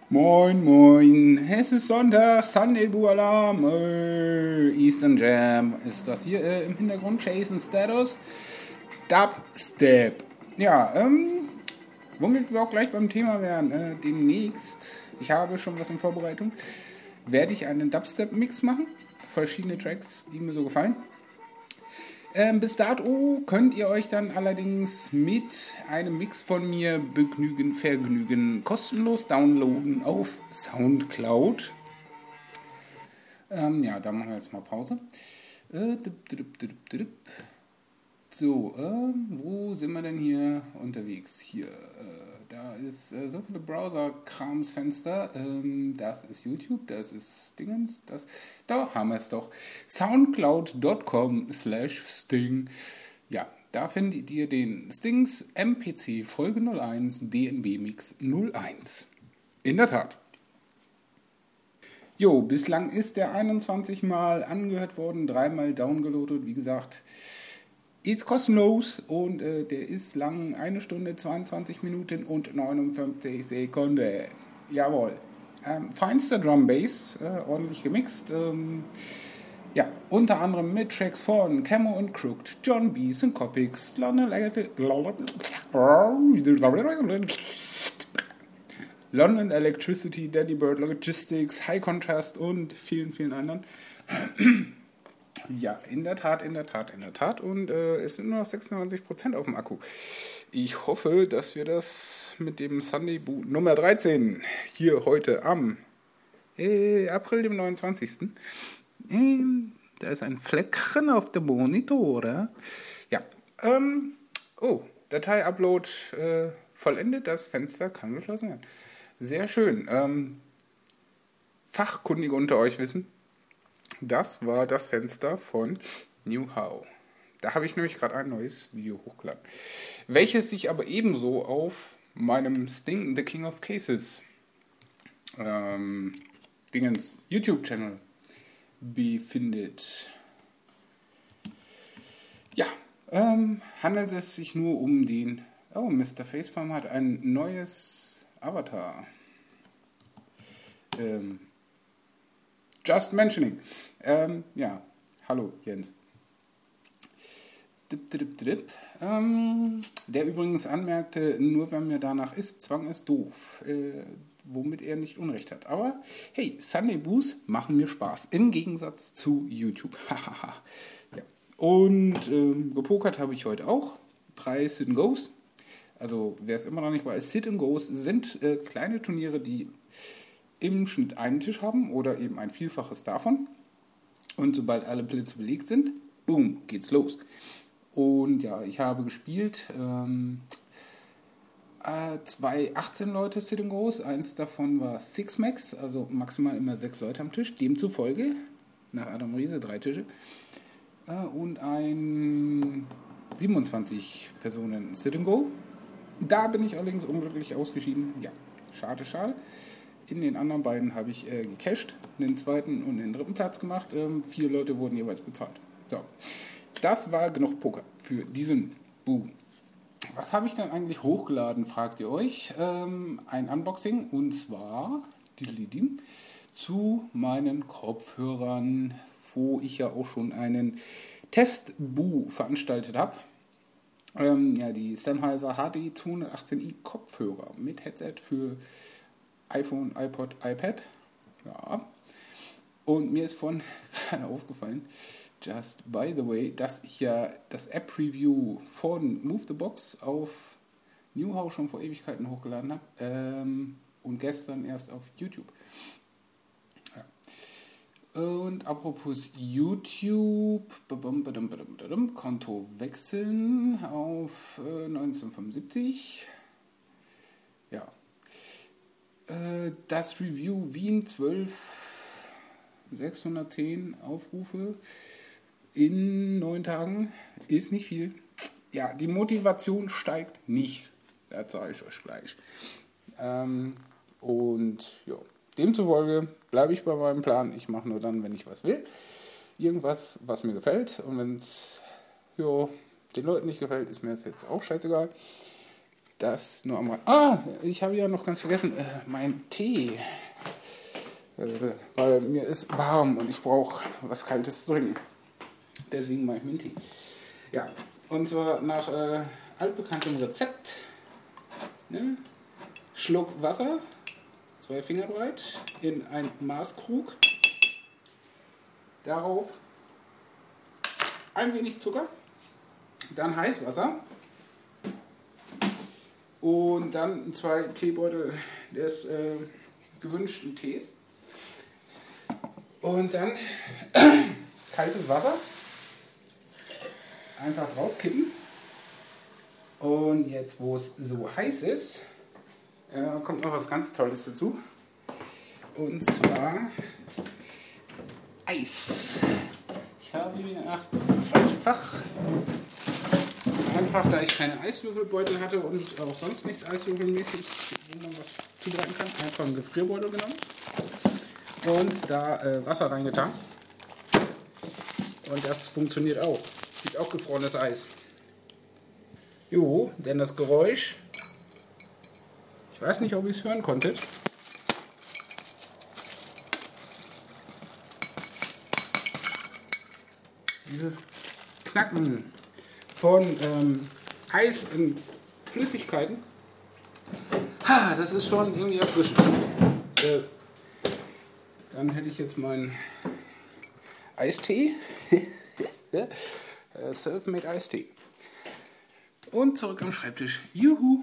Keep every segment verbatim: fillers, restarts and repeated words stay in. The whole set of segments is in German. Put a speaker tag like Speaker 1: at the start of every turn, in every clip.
Speaker 1: Moin, moin. Es ist Sonntag, Sunday Boo Alarm. Äh, Eastern Jam ist das hier äh, im Hintergrund. Jason Status. Dubstep. Ja, ähm, womit wir auch gleich beim Thema wären. Äh, demnächst, ich habe schon was in Vorbereitung, werde ich einen Dubstep-Mix machen. Verschiedene Tracks, die mir so gefallen. Ähm, bis dato könnt ihr euch dann allerdings mit einem Mix von mir begnügen, vergnügen, kostenlos downloaden auf Soundcloud. Ähm, ja, da machen wir jetzt mal Pause. Äh, dip, dip, dip, dip. So, ähm, wo sind wir denn hier unterwegs? Hier, äh, da ist äh, so viele Browser-Kramsfenster. Ähm, das ist YouTube, das ist Dingens, das, da haben wir es doch. Soundcloud.com slash Sting. Ja, da findet ihr den Stings M P C Folge null eins D N B Mix null eins. In der Tat. Jo, bislang ist der einundzwanzig Mal angehört worden, dreimal downgeloadet, wie gesagt. Ist kostenlos und äh, der ist lang eine Stunde, zweiundzwanzig Minuten und neunundfünfzig Sekunden. Jawohl. Ähm, feinster Drum Bass, äh, ordentlich gemixt. Ähm, ja, unter anderem mit Tracks von Camo und Crooked, John B., Syncopix, London, London Electricity, Daddy Bird Logistics, High Contrast und vielen, vielen anderen. Ja, in der Tat, in der Tat, in der Tat. Und äh, es sind nur noch sechsundzwanzig Prozent auf dem Akku. Ich hoffe, dass wir das mit dem Sunday Boot Nummer dreizehn hier heute am äh, April, dem neunundzwanzigsten Ähm, da ist ein Fleckchen auf dem Monitor. Ja, ähm, oh, Datei-Upload äh, vollendet. Das Fenster kann geschlossen werden. Sehr schön. Ähm, Fachkundige unter euch wissen, das war das Fenster von Newhow. Da habe ich nämlich gerade ein neues Video hochgeladen, welches sich aber ebenso auf meinem Sting The King of Cases ähm, Dingens YouTube-Channel befindet. Ja, ähm, handelt es sich nur um den... Oh, Mister Facepalm hat ein neues Avatar. Ähm... Just mentioning. Ähm, ja, hallo Jens. Dip, dip, dip. Ähm, der übrigens anmerkte, nur wenn mir danach ist, Zwang ist doof. Äh, womit er nicht Unrecht hat. Aber hey, Sunday Boos machen mir Spaß. Im Gegensatz zu YouTube. Ja. Und ähm, gepokert habe ich heute auch. Drei Sit and Goes. Also wer es immer noch nicht weiß, Sit and Goes sind äh, kleine Turniere, die im Schnitt einen Tisch haben oder eben ein Vielfaches davon. Und sobald alle Plätze belegt sind, boom, geht's los. Und ja, ich habe gespielt ähm, äh, zwei achtzehn Leute Sit and Goes. Eins davon war Six Max, also maximal immer sechs Leute am Tisch. Demzufolge, nach Adam Riese, drei Tische. Äh, und ein siebenundzwanzig Personen Sit and Go. Da bin ich allerdings unglücklich ausgeschieden. Ja, schade, schade. In den anderen beiden habe ich äh, gecached, den zweiten und den dritten Platz gemacht. Ähm, vier Leute wurden jeweils bezahlt. So, das war genug Poker für diesen Boom. Was habe ich dann eigentlich hochgeladen, fragt ihr euch? Ähm, ein Unboxing und zwar die zu meinen Kopfhörern, wo ich ja auch schon einen Test-Boo veranstaltet habe. Ähm, ja, die Sennheiser H D zweihundertachtzehn i Kopfhörer mit Headset für iPhone, iPod, iPad. Ja. Und mir ist von gerade aufgefallen, just by the way, dass ich ja das App-Review von Move the Box auf Newhow schon vor Ewigkeiten hochgeladen habe. Ähm, und gestern erst auf YouTube. Ja. Und apropos YouTube, Konto wechseln auf äh, neunzehnhundertfünfundsiebzig. Ja. Das Review Wien zwölf sechshundertzehn Aufrufe in neun Tagen ist nicht viel. Ja, die Motivation steigt nicht. Das sage ich euch gleich. Ähm, und ja, demzufolge bleibe ich bei meinem Plan. Ich mache nur dann, wenn ich was will. Irgendwas, was mir gefällt. Und wenn es den Leuten nicht gefällt, ist mir das jetzt auch scheißegal. Das nur am Rand. Ah, ich habe ja noch ganz vergessen, äh, mein Tee. Äh, weil mir ist warm und ich brauche was Kaltes zu trinken. Deswegen mache ich mir einen Tee. Ja, und zwar nach äh, altbekanntem Rezept. Ne? Schluck Wasser, zwei Finger breit, in ein Maßkrug. Darauf ein wenig Zucker, dann Heißwasser und dann zwei Teebeutel des äh, gewünschten Tees. Und dann kaltes Wasser einfach draufkippen. Und jetzt, wo es so heiß ist, äh, kommt noch was ganz Tolles dazu. Und zwar Eis. Ich habe mir, ach, das ist das falsche Fach. Einfach, da ich keine Eiswürfelbeutel hatte und auch sonst nichts eiswürfelmäßig, wo man was zubereiten kann, einfach einen Gefrierbeutel genommen und da äh, Wasser reingetan. Und das funktioniert auch. Gibt auch gefrorenes Eis. Jo, denn das Geräusch, ich weiß nicht, ob ihr es hören konntet. Dieses Knacken von ähm, Eis in Flüssigkeiten, ha, das ist schon irgendwie erfrischend. Äh, dann hätte ich jetzt meinen Eistee, Self-Made Eistee. Und zurück am Schreibtisch. Juhu!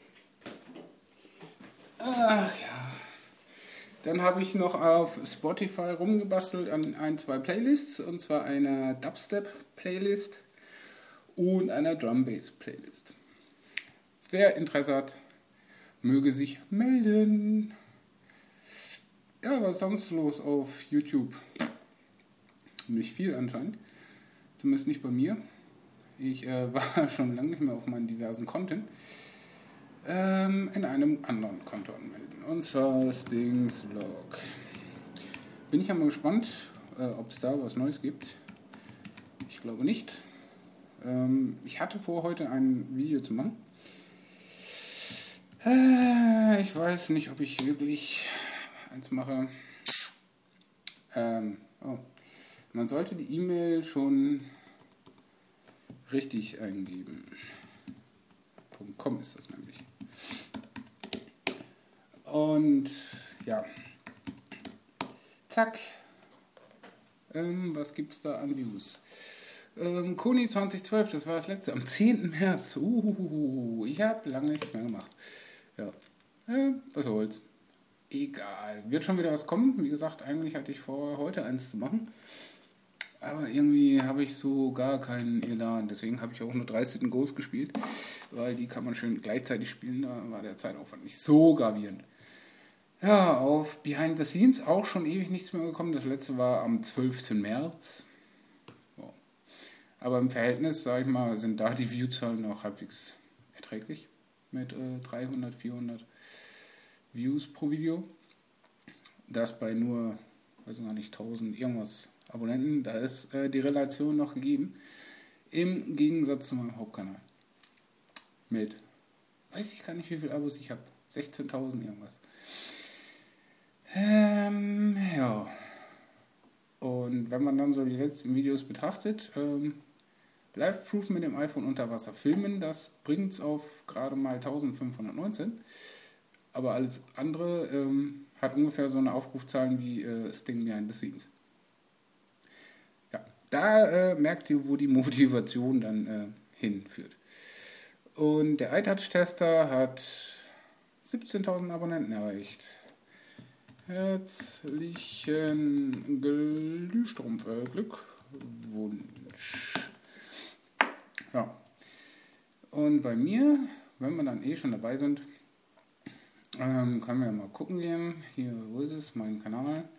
Speaker 1: Ach ja. Dann habe ich noch auf Spotify rumgebastelt an ein, zwei Playlists. Und zwar einer Dubstep-Playlist und einer Drum-Bass-Playlist. Wer Interesse hat, möge sich melden. Ja, was ist sonst los auf YouTube? Nicht viel anscheinend. Zumindest nicht bei mir. Ich äh, war schon lange nicht mehr auf meinen diversen Content. Ähm, in einem anderen Konto anmelden. Und zwar das Dings Vlog. Bin ich ja mal gespannt, äh, ob es da was Neues gibt. Ich glaube nicht. Ähm, ich hatte vor, heute ein Video zu machen. Äh, ich weiß nicht, ob ich wirklich eins mache. Ähm, oh. Man sollte die E-Mail schon richtig eingeben. .com ist das nämlich. Und ja, zack. Ähm, was gibt's da an Views? Ähm, Kuni zwanzig zwölf, das war das letzte, am zehnten März. Uh, ich habe lange nichts mehr gemacht. Ja, äh, was soll's. Egal, wird schon wieder was kommen. Wie gesagt, eigentlich hatte ich vor, heute eins zu machen. Aber irgendwie habe ich so gar keinen Elan. Deswegen habe ich auch nur drei Sit and Goes gespielt. Weil die kann man schön gleichzeitig spielen. Da war der Zeitaufwand nicht so gravierend. Ja, auf Behind the Scenes auch schon ewig nichts mehr gekommen. Das letzte war am zwölften März. Ja. Aber im Verhältnis, sage ich mal, sind da die Viewzahlen noch halbwegs erträglich. Mit äh, dreihundert, vierhundert Views pro Video. Das bei nur, weiß gar nicht, tausend irgendwas Abonnenten. Da ist äh, die Relation noch gegeben. Im Gegensatz zu meinem Hauptkanal. Mit, weiß ich gar nicht, wie viele Abos ich habe. sechzehntausend irgendwas. Ähm, ja. Und wenn man dann so die letzten Videos betrachtet, ähm, Live-Proof mit dem iPhone unter Wasser filmen, das bringt es auf gerade mal eintausendfünfhundertneunzehn. Aber alles andere ähm, hat ungefähr so eine Aufrufzahlen wie äh, Sting Behind the Scenes. Ja, da äh, merkt ihr, wo die Motivation dann äh, hinführt. Und der iTouch-Tester hat siebzehntausend Abonnenten erreicht. Herzlichen Glühstrumpf, äh, Glückwunsch. Ja. Und bei mir, wenn wir dann eh schon dabei sind, ähm, können wir mal gucken gehen. Hier, wo ist es? Mein Kanal.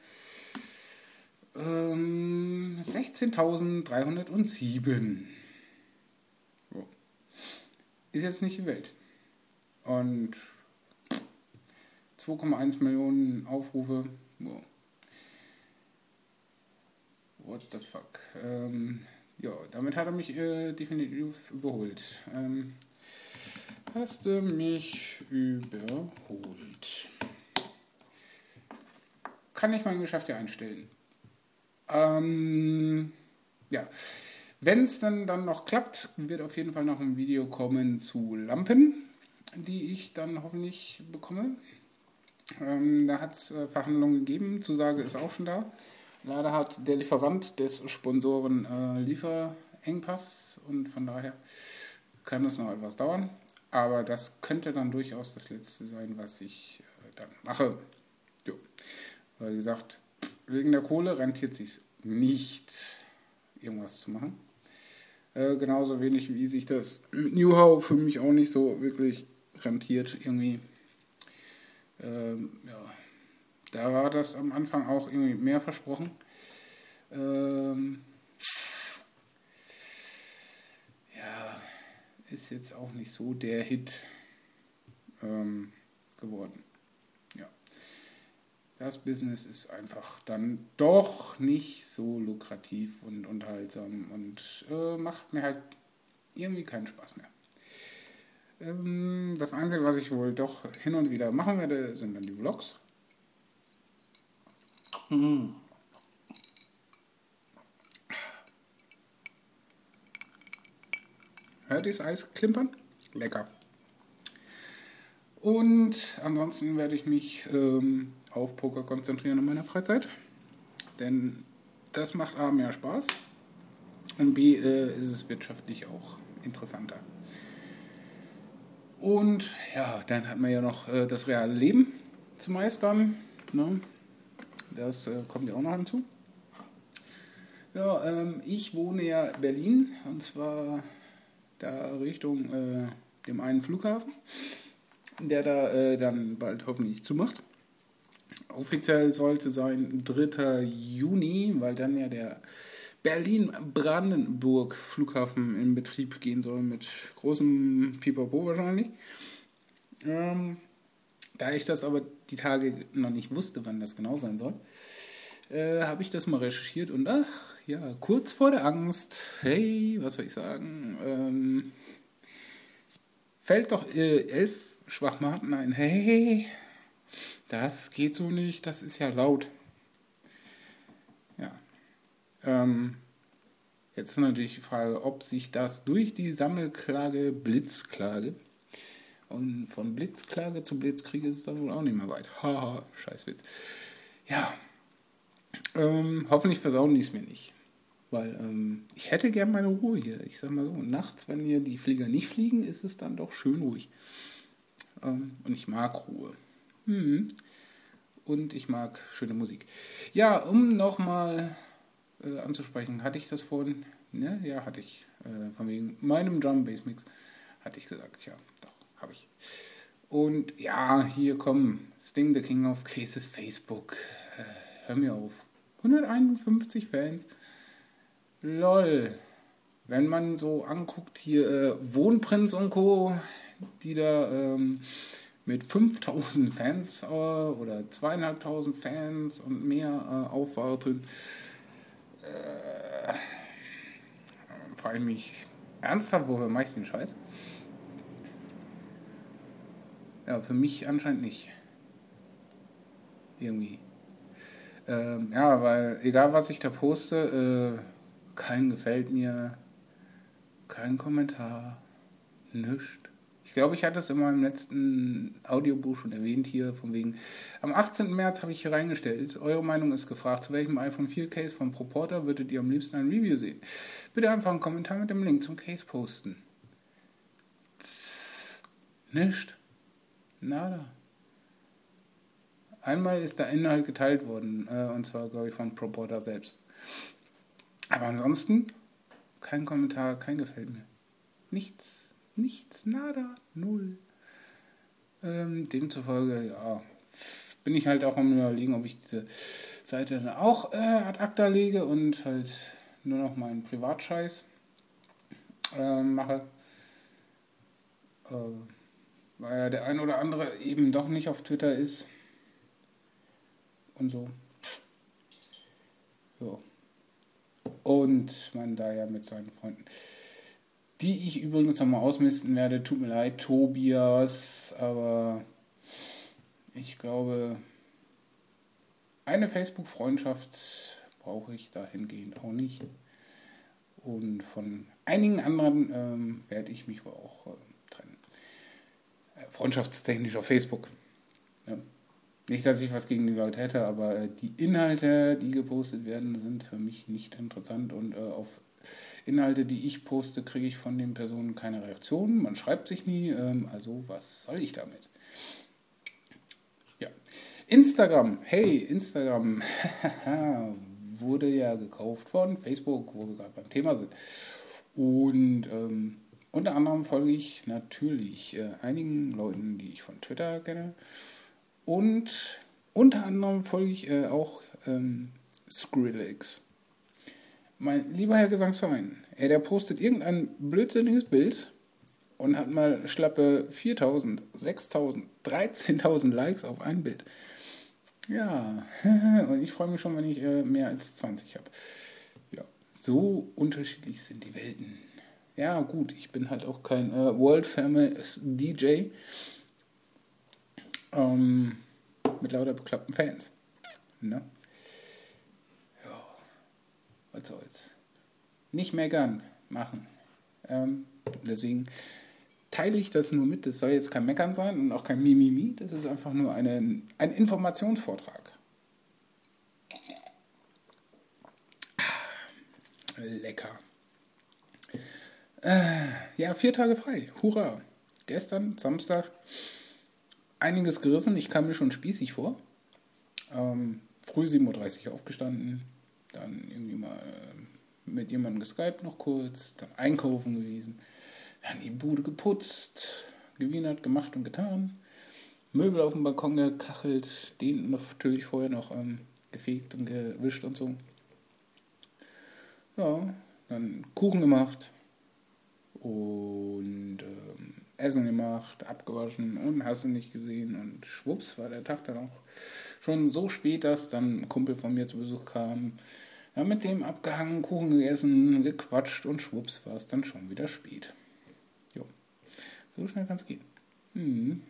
Speaker 1: Ähm, sechzehntausenddreihundertsieben. So. Ist jetzt nicht die Welt. Und zwei Komma eins Millionen Aufrufe. Wow. What the fuck. Ähm, ja, damit hat er mich äh, definitiv überholt. Ähm, hast du mich überholt. Kann ich mein Geschäft ja einstellen. Ähm, ja. Wenn es dann, dann noch klappt, wird auf jeden Fall noch ein Video kommen zu Lampen, die ich dann hoffentlich bekomme. Ähm, da hat es äh, Verhandlungen gegeben, Zusage ist auch schon da. Leider hat der Lieferant des Sponsoren äh, Lieferengpass und von daher kann das noch etwas dauern. Aber das könnte dann durchaus das letzte sein, was ich äh, dann mache. Jo. Weil wie gesagt, wegen der Kohle rentiert sich nicht, irgendwas zu machen. Äh, genauso wenig wie sich das mit Newhow für mich auch nicht so wirklich rentiert irgendwie. Ähm, ja, da war das am Anfang auch irgendwie mehr versprochen. Ähm, ja, ist jetzt auch nicht so der Hit ähm, geworden. Ja, das Business ist einfach dann doch nicht so lukrativ und unterhaltsam und äh, macht mir halt irgendwie keinen Spaß mehr. Ähm, das Einzige, was ich wohl doch hin und wieder machen werde, sind dann die Vlogs. Hm. Hört ihr das Eis klimpern? Lecker. Und ansonsten werde ich mich ähm, auf Poker konzentrieren in meiner Freizeit. Denn das macht A mehr Spaß und B äh, ist es wirtschaftlich auch interessanter. Und ja, dann hat man ja noch äh, das reale Leben zu meistern. Ne? Das äh, kommt ja auch noch hinzu. Ja, ähm, ich wohne ja in Berlin und zwar da Richtung äh, dem einen Flughafen, der da äh, dann bald hoffentlich zumacht. Offiziell sollte sein dritter Juni, weil dann ja der Berlin-Brandenburg-Flughafen in Betrieb gehen soll mit großem Pipapo wahrscheinlich. Ähm, da ich das aber die Tage noch nicht wusste, wann das genau sein soll, äh, habe ich das mal recherchiert und ach, ja, kurz vor der Angst, hey, was soll ich sagen, ähm, fällt doch äh, elf Schwachmaten ein, hey, das geht so nicht, das ist ja laut. Ja, ähm, jetzt ist natürlich die Frage, ob sich das durch die Sammelklage Blitzklage und von Blitzklage zu Blitzkrieg ist es dann wohl auch nicht mehr weit. Haha, Scheißwitz. Ja, ähm, hoffentlich versauen die es mir nicht. Weil ähm, ich hätte gern meine Ruhe hier. Ich sag mal so, nachts, wenn hier die Flieger nicht fliegen, ist es dann doch schön ruhig. Ähm, und ich mag Ruhe. Hm. Und ich mag schöne Musik. Ja, um nochmal äh, anzusprechen, hatte ich das vorhin? Ne? Ja, hatte ich. Äh, von wegen meinem Drum Bass Mix hatte ich gesagt. Ja, doch, habe ich. Und ja, hier komm, Sting the King of Cases Facebook. Äh, hör mir auf. hunderteinundfünfzig Fans. Lol. Wenn man so anguckt, hier äh, Wohnprinz und Co., die da ähm, mit fünftausend Fans äh, oder zweitausendfünfhundert Fans und mehr äh, aufwarten, äh, frage ich mich ernsthaft, woher mache ich den Scheiß? Ja, für mich anscheinend nicht. Irgendwie. Ähm, ja, weil egal was ich da poste, äh, kein gefällt mir, kein Kommentar, nichts. Ich glaube, ich hatte es in meinem letzten Audiobuch schon erwähnt hier, von wegen, am achtzehnten März habe ich hier reingestellt, eure Meinung ist gefragt, zu welchem iPhone vier Case von ProPorter würdet ihr am liebsten ein Review sehen? Bitte einfach einen Kommentar mit dem Link zum Case posten. Pff, nicht. Nada. Einmal ist der Inhalt geteilt worden, äh, und zwar, glaube ich, von ProPorter selbst. Aber ansonsten, kein Kommentar, kein gefällt mir. Nichts. Nichts, nada, null. Ähm, demzufolge, ja, bin ich halt auch am Überlegen, ob ich diese Seite dann auch äh, ad acta lege und halt nur noch meinen Privatscheiß äh, mache. Äh, weil ja der ein oder andere eben doch nicht auf Twitter ist. Und so. Ja. Und man da ja mit seinen Freunden die ich übrigens nochmal ausmisten werde. Tut mir leid, Tobias, aber ich glaube, eine Facebook-Freundschaft brauche ich dahingehend auch nicht. Und von einigen anderen ähm, werde ich mich wohl auch äh, trennen. Äh, freundschaftstechnisch auf Facebook. Ja. Nicht, dass ich was gegen die Leute hätte, aber äh, die Inhalte, die gepostet werden, sind für mich nicht interessant. Und äh, auf Inhalte, die ich poste, kriege ich von den Personen keine Reaktion. Man schreibt sich nie. Ähm, also was soll ich damit? Ja. Instagram. Hey, Instagram. Wurde ja gekauft von Facebook, wo wir gerade beim Thema sind. Und ähm, unter anderem folge ich natürlich äh, einigen Leuten, die ich von Twitter kenne. Und unter anderem folge ich äh, auch ähm, Skrillex. Mein lieber Herr Gesangsverein, äh, der postet irgendein blödsinniges Bild und hat mal schlappe viertausend, sechstausend, dreizehntausend Likes auf ein Bild. Ja, und ich freue mich schon, wenn ich äh, mehr als zwanzig habe. Ja, so unterschiedlich sind die Welten. Ja, gut, ich bin halt auch kein äh, World Famous D J ähm, mit lauter beklappten Fans. Ne? Ja, was soll's. Nicht meckern, machen. Ähm, deswegen teile ich das nur mit. Das soll jetzt kein Meckern sein und auch kein Mimimi. Das ist einfach nur eine, ein Informationsvortrag. Lecker. Äh, ja, vier Tage frei. Hurra. Gestern, Samstag, einiges gerissen. Ich kam mir schon spießig vor. Ähm, früh sieben Uhr dreißig aufgestanden. Dann irgendwie mal äh, mit jemandem geskypt noch kurz. Dann einkaufen gewesen. Dann die Bude geputzt. Gewienert, gemacht und getan. Möbel auf dem Balkon gekachelt. Den natürlich vorher noch ähm, gefegt und gewischt und so. Ja, dann Kuchen gemacht. Und ähm, Essen gemacht, abgewaschen und hast du nicht gesehen. Und schwupps war der Tag dann auch schon so spät, dass dann ein Kumpel von mir zu Besuch kam. Ja, mit dem abgehangen, Kuchen gegessen, gequatscht und schwupps war es dann schon wieder spät. Jo, so schnell kann es gehen. Hm.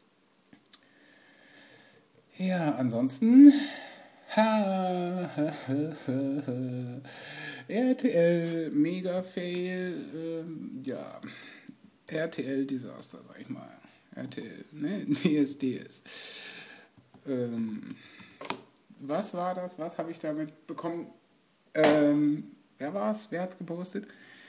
Speaker 1: Ja, ansonsten... Ha, ha, ha, ha. R T L, mega fail, ähm, ja, R T L-Desaster, sag ich mal. R T L, ne? D S D S. Ähm, was war das? Was habe ich damit bekommen? Ähm, wer war's? Wer hat's gepostet?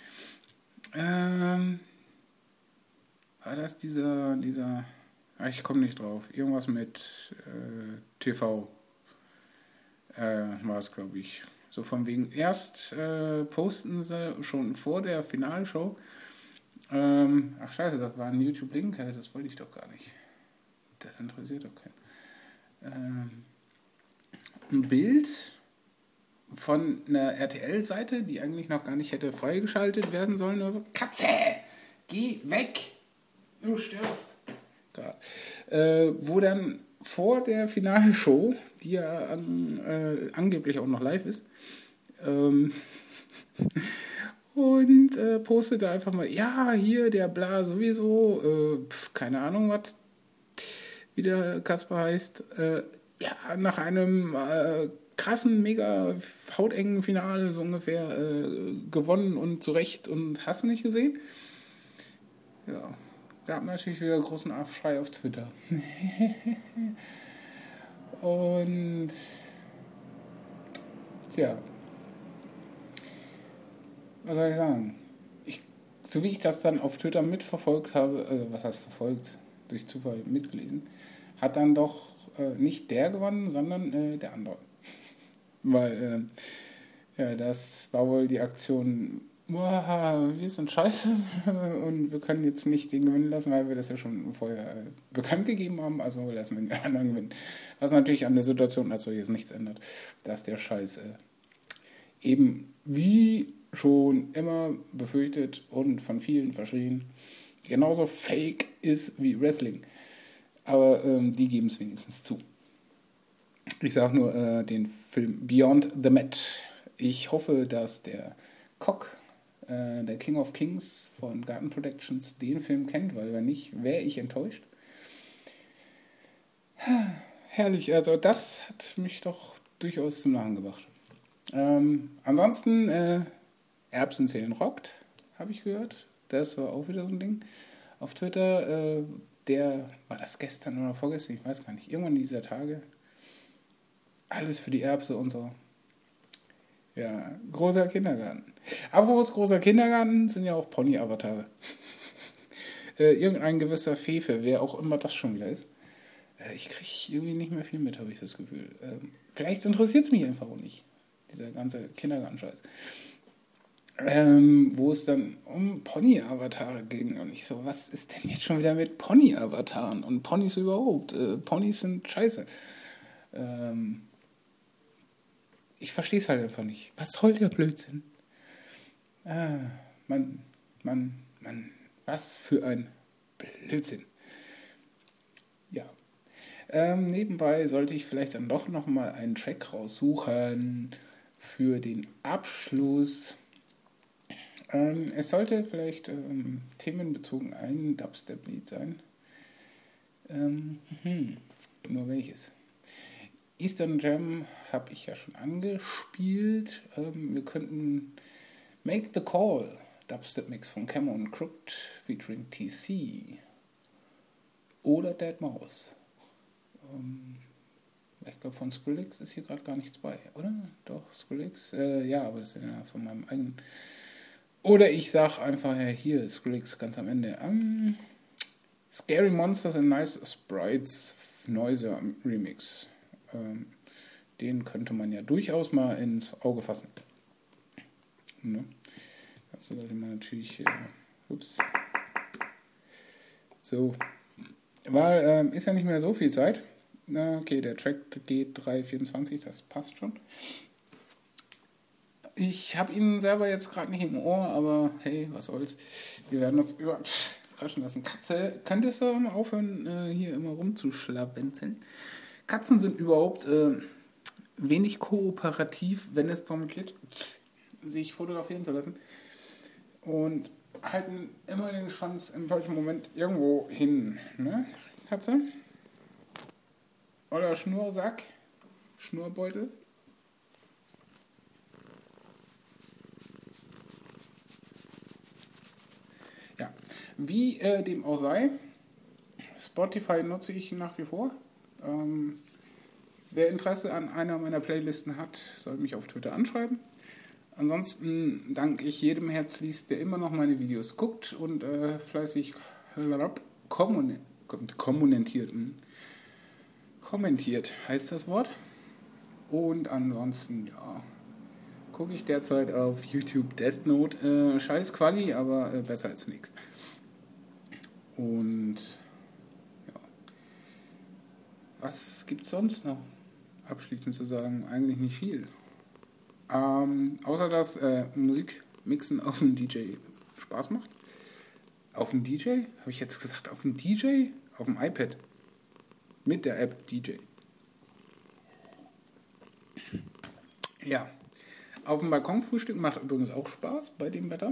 Speaker 1: Ähm, war das dieser, dieser, ah, ich komme nicht drauf, irgendwas mit äh, T V. Äh, war es, glaube ich. So von wegen, erst äh, posten sie schon vor der Finalshow. Ähm, ach scheiße, das war ein YouTube-Link, das wollte ich doch gar nicht. Das interessiert doch keinen. Ähm, ein Bild von einer R T L-Seite, die eigentlich noch gar nicht hätte freigeschaltet werden sollen. Oder so. Katze, geh weg, du störst. Äh, wo dann vor der Finalshow, die ja an, äh, angeblich auch noch live ist, ähm, und äh, postete einfach mal, ja, hier der Bla sowieso, äh, pf, keine Ahnung, was, wie der Kasper heißt, äh, ja, nach einem äh, krassen, mega hautengen Finale so ungefähr äh, gewonnen und zurecht und hast du nicht gesehen? Ja. Gab natürlich wieder großen Aufschrei auf Twitter. Und tja, was soll ich sagen? Ich, so wie ich das dann auf Twitter mitverfolgt habe, also was heißt verfolgt, durch Zufall mitgelesen, hat dann doch äh, nicht der gewonnen, sondern äh, der andere. Weil, äh, ja, das war wohl die Aktion, wow, wir sind scheiße und wir können jetzt nicht den gewinnen lassen, weil wir das ja schon vorher äh, bekannt gegeben haben, also lassen wir den anderen gewinnen. Was natürlich an der Situation als solches nichts ändert, dass der Scheiß äh, eben wie schon immer befürchtet und von vielen verschrien, genauso fake ist wie Wrestling. Aber ähm, die geben es wenigstens zu. Ich sage nur äh, den Film Beyond the Mat. Ich hoffe, dass der Cock äh, der King of Kings von Garten Productions den Film kennt, weil wenn nicht, wäre ich enttäuscht. Herrlich, also das hat mich doch durchaus zum Lachen gebracht. Ähm, ansonsten, äh, Erbsenzählen rockt, habe ich gehört. Das war auch wieder so ein Ding. Auf Twitter, äh, der, war das gestern oder vorgestern, ich weiß gar nicht, irgendwann dieser Tage. Alles für die Erbse und so. Ja, großer Kindergarten. Apropos großer Kindergarten sind ja auch Pony-Avatare. äh, irgendein gewisser Fefe, wer auch immer das schon wieder ist. Äh, ich kriege irgendwie nicht mehr viel mit, habe ich das Gefühl. Ähm, vielleicht interessiert es mich einfach auch nicht. Dieser ganze Kindergarten-Scheiß. Ähm, wo es dann um Pony-Avatare ging. Und ich so, was ist denn jetzt schon wieder mit Pony-Avataren? Und Ponys überhaupt. Äh, Ponys sind scheiße. Ähm, ich verstehe es halt einfach nicht. Was soll der Blödsinn? Ah, Mann, Mann, Mann. Was für ein Blödsinn. Ja. Ähm, nebenbei sollte ich vielleicht dann doch nochmal einen Track raussuchen für den Abschluss. Ähm, es sollte vielleicht ähm, themenbezogen ein Dubstep-Lied sein. Ähm, hm, nur welches? Eastern Jam habe ich ja schon angespielt. Ähm, wir könnten Make the Call, Dubstep-Mix von Cameron Crooked featuring T C. Oder Deadmau5. Ähm, ich glaube, von Skrillex ist hier gerade gar nichts bei, oder? Doch, Skrillex? Äh, ja, aber das ist ja von meinem eigenen. Oder ich sag einfach, ja, hier, Skrillex ganz am Ende. Um, Scary Monsters and Nice Sprites Noise Remix. Ähm, den könnte man ja durchaus mal ins Auge fassen. Ne? Das sollte man natürlich. Äh, ups. So. Weil ähm, ist ja nicht mehr so viel Zeit. Okay, der Track geht drei vierundzwanzig, das passt schon. Ich habe ihn selber jetzt gerade nicht im Ohr, aber hey, was soll's. Wir werden uns überraschen lassen. Katze, könntest du mal aufhören, äh, hier immer rumzuschlawenzeln? Katzen sind überhaupt äh, wenig kooperativ, wenn es darum geht, sich fotografieren zu lassen. Und halten immer den Schwanz im falschen Moment irgendwo hin. Ne, Katze? Oder Schnursack? Schnurbeutel? Ja, wie äh, dem auch sei, Spotify nutze ich nach wie vor. Ähm, wer Interesse an einer meiner Playlisten hat, soll mich auf Twitter anschreiben. Ansonsten danke ich jedem herzlichst, der immer noch meine Videos guckt und äh, fleißig kommun- kommuniziert. Kommentiert heißt das Wort. Und ansonsten, ja, gucke ich derzeit auf YouTube Death Note. Äh, scheiß Quali, aber äh, besser als nichts. Und ja, was gibt's sonst noch abschließend zu sagen? Eigentlich nicht viel. Ähm, außer dass äh, Musikmixen auf dem D J Spaß macht. Auf dem D J? Habe ich jetzt gesagt, auf dem D J? Auf dem iPad. Mit der App D J. Ja. Auf dem Balkonfrühstück macht übrigens auch Spaß bei dem Wetter.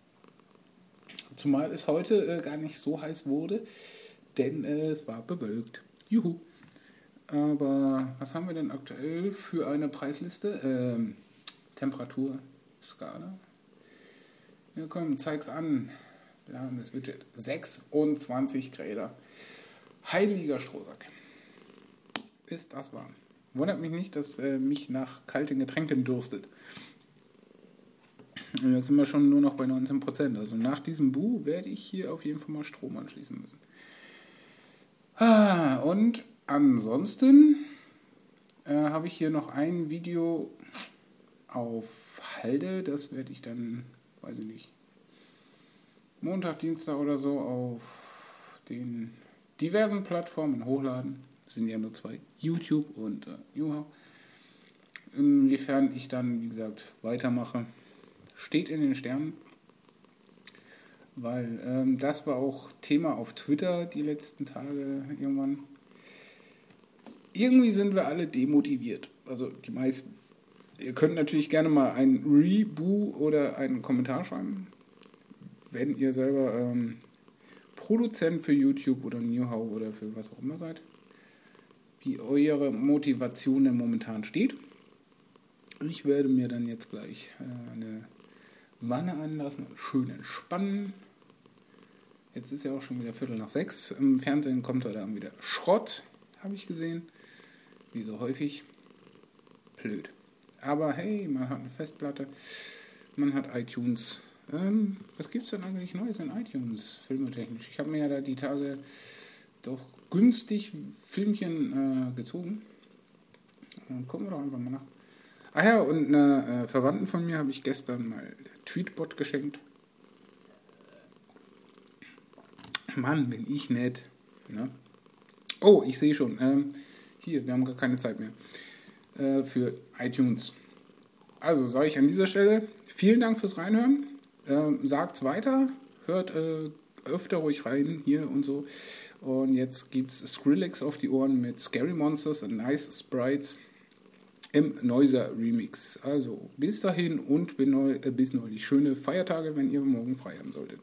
Speaker 1: Zumal es heute äh, gar nicht so heiß wurde, denn äh, es war bewölkt. Juhu. Aber was haben wir denn aktuell für eine Preisliste? Ähm, Temperaturskala. Ja komm, zeig's an. Wir haben das Widget. sechsundzwanzig Grad. Heiliger Strohsack. Ist das warm. Wundert mich nicht, dass äh, mich nach kalten Getränken durstet. Und jetzt sind wir schon nur noch bei neunzehn Prozent. Also nach diesem Bu werde ich hier auf jeden Fall mal Strom anschließen müssen. Ah, und ansonsten äh, habe ich hier noch ein Video auf Halde. Das werde ich dann, weiß ich nicht, Montag, Dienstag oder so auf den diversen Plattformen hochladen. Das sind ja nur zwei, YouTube und äh, YouHow. Inwiefern ich dann, wie gesagt, weitermache, steht in den Sternen. Weil ähm, das war auch Thema auf Twitter die letzten Tage irgendwann. Irgendwie sind wir alle demotiviert. Also die meisten. Ihr könnt natürlich gerne mal ein Rebu oder einen Kommentar schreiben, wenn ihr selber ähm, Produzent für YouTube oder Newhow oder für was auch immer seid, wie eure Motivation denn momentan steht. Ich werde mir dann jetzt gleich äh, eine Wanne anlassen und schön entspannen. Jetzt ist ja auch schon wieder Viertel nach sechs. Im Fernsehen kommt heute Abend wieder Schrott, habe ich gesehen. Wie so häufig. Blöd. Aber hey, man hat eine Festplatte, man hat iTunes. Ähm, was gibt es denn eigentlich Neues in iTunes, filmetechnisch? Ich habe mir ja da die Tage doch günstig Filmchen äh, gezogen. Dann gucken wir doch einfach mal nach. Ach ja, und einer äh, Verwandten von mir habe ich gestern mal Tweetbot geschenkt. Mann, bin ich nett. Ne? Oh, ich sehe schon. Ähm, hier, wir haben gar keine Zeit mehr. Äh, für iTunes. Also sage ich an dieser Stelle vielen Dank fürs Reinhören. Ähm, sagt's weiter. Hört äh, öfter ruhig rein hier und so. Und jetzt gibt's Skrillex auf die Ohren mit Scary Monsters and Nice Sprites im Noiser Remix. Also bis dahin und äh, bis neulich schöne Feiertage, wenn ihr morgen frei haben solltet.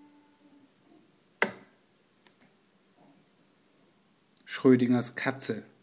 Speaker 1: Schrödingers Katze.